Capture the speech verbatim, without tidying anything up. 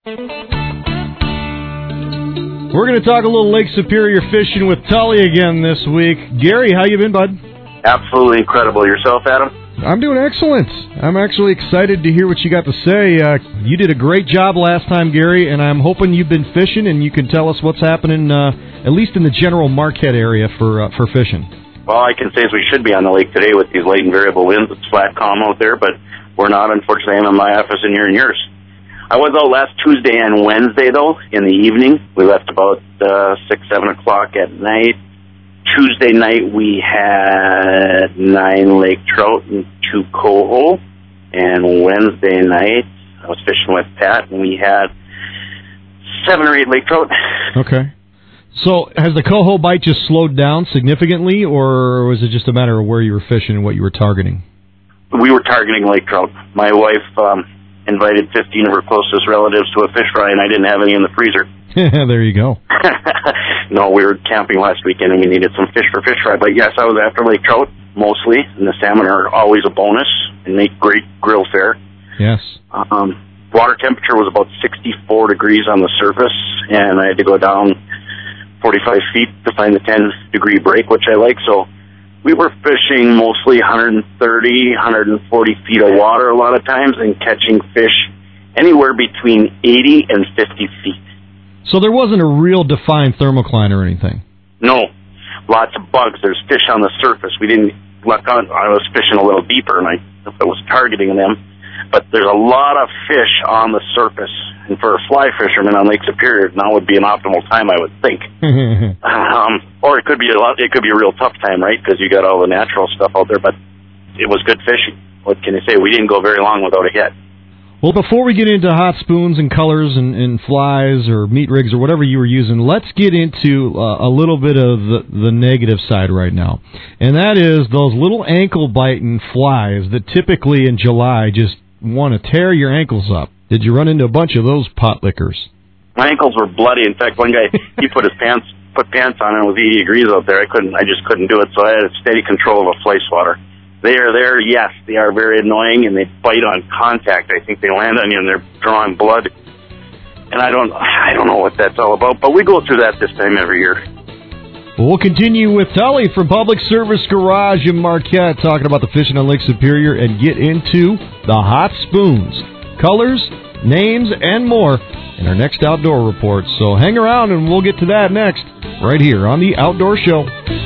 We're going to talk a little Lake Superior fishing with Tully again this week. Gary, how you been, bud? Absolutely incredible. Yourself, Adam? I'm doing excellent. I'm actually excited to hear what you got to say. Uh, you did a great job last time, Gary, and I'm hoping you've been fishing and you can tell us what's happening, uh, at least in the general Marquette area for uh, for fishing. Well, I can say is we should be on the lake today with these light and variable winds. It's flat calm out there, but we're not, unfortunately. I'm in my office and you're in yours. I was out last Tuesday and Wednesday, though, in the evening. We left about uh, six, seven o'clock at night. Tuesday night, we had nine lake trout and two coho. And Wednesday night, I was fishing with Pat, and we had seven or eight lake trout. Okay. So has the coho bite just slowed down significantly, or was it just a matter of where you were fishing and what you were targeting? We were targeting lake trout. My wife um, invited fifteen of her closest relatives to a fish fry, and I didn't have any in the freezer. There you go. No, we were camping last weekend, and we needed some fish for fish fry. But, yes, I was after lake trout, mostly, and the salmon are always a bonus and make great grill fare. Yes. Um, water temperature was about sixty-four degrees on the surface, and I had to go down forty-five feet to find the ten-degree break, which I like. So we were fishing mostly one thirty, one forty feet of water a lot of times and catching fish anywhere between eighty and fifty feet. So there wasn't a real defined thermocline or anything? No. Lots of bugs. There's fish on the surface. We didn't look on. I was fishing a little deeper, and I, I was targeting them. But there's a lot of fish on the surface. And for a fly fisherman on Lake Superior, now would be an optimal time, I would think. um, or it could be a lot. It could be a real tough time, right? Because you got all the natural stuff out there. But it was good fishing. What can I say? We didn't go very long without a hit. Well, before we get into hot spoons and colors and, and flies or meat rigs or whatever you were using, let's get into uh, a little bit of the, the negative side right now. And that is those little ankle-biting flies that typically in July just want to tear your ankles up. Did you run into a bunch of those pot lickers? My ankles were bloody. In fact, one guy, he put his pants put pants on and it was eighty degrees out there. I couldn't, I just couldn't do it, so I had steady control of a fly swatter. They are there, yes, they are very annoying, and they bite on contact. I think they land on you, and they're drawing blood. And I don't I don't know what that's all about, but we go through that this time every year. Well, we'll continue with Tully from Public Service Garage in Marquette, talking about the fishing on Lake Superior, and get into the hot spoons, colors, names, and more in our next Outdoor Report. So hang around, and we'll get to that next, right here on the Outdoor Show.